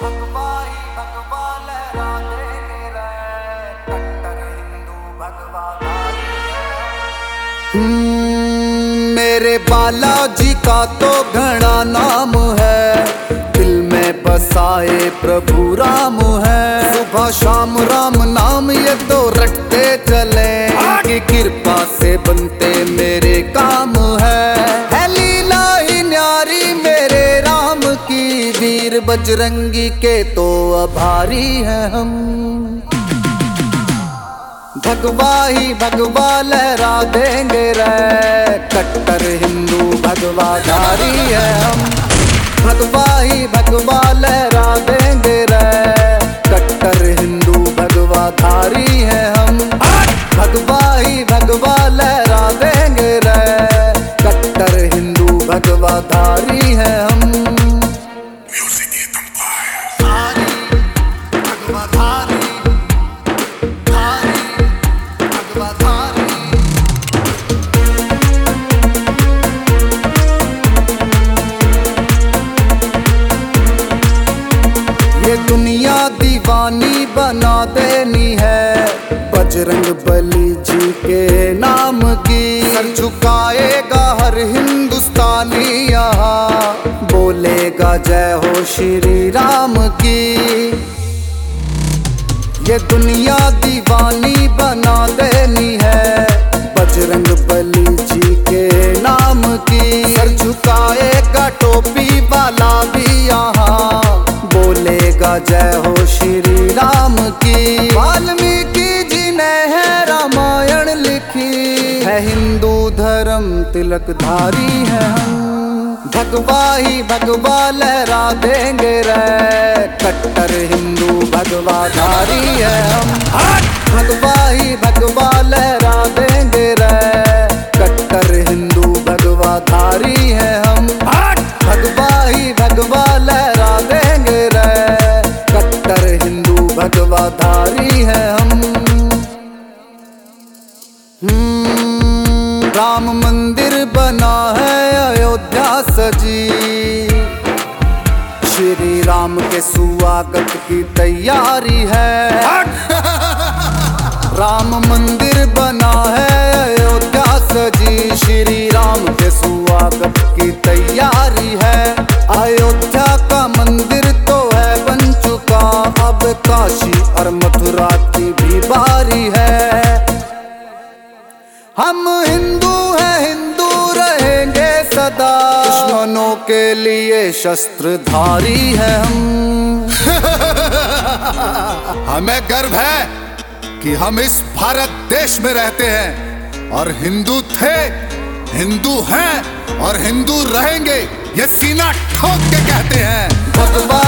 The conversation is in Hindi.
भगवा ही भगवा लहरा देंगे रे, कट्टर हिंदू भगवाधारी है। मेरे बालाजी का तो घना नाम है, दिल में बसाए प्रभु राम है। सुबह शाम राम नाम ये तो रटते चले, की कृपा से बनते मेरे काम है लीला ही न्यारी मेरे राम की, वीर बजरंगी के तो आभारी हैं हम। भगवा ही भगवा लहरा देंगे रे, कट्टर हिंदू भगवाधारी है हम। भगवा ही भगवा लहरा देंगे रे, कट्टर हिंदू भगवाधारी है हम। भगवा ही भगवा लहरा देंगे रे, कट्टर हिंदू भगवाधारी है हम। ये दुनिया दीवानी बना देनी है, बजरंग बली जी के नाम की। सर झुकाएगा हर हिंदुस्तानी यहाँ, बोलेगा जय हो श्री राम की। ये दुनिया दीवानी बना देनी है, बजरंग बली जी के नाम की। सर झुकाएगा टोपी वाला भी यहाँ, बोलेगा जय हो श्री राम की। वाल्मीकि जी ने है रामायण लिखी है, हिंदू धर्म तिलक धारी है हम। भगवा ही भगवा लहरा देंगे रे, कट्टर हिंदू भगवाधारी है हम। भगवा ही भगवा लहरा देंगे रे, कट्टर हिंदू भगवाधारी है हम। भगवा ही भगवा लहरा देंगे रे, कट्टर हिंदू भगवाधारी है हम। राम मंदिर बना है अयोध्या सजी, श्री राम के स्वागत की तैयारी है। राम मंदिर बना है अयोध्या सजी, श्री राम के स्वागत की तैयारी है। अयोध्या का मंदिर तो है बन चुका, अब काशी और मथुरा की भी बारी है। हम हिंदू हैं, हिंदू रहेंगे सदा, दुश्मनों के लिए शस्त्रधारी है हम। हमें गर्व है कि हम इस भारत देश में रहते हैं और हिंदू थे, हिंदू हैं और हिंदू रहेंगे, ये सीना ठोक के कहते हैं। भगवा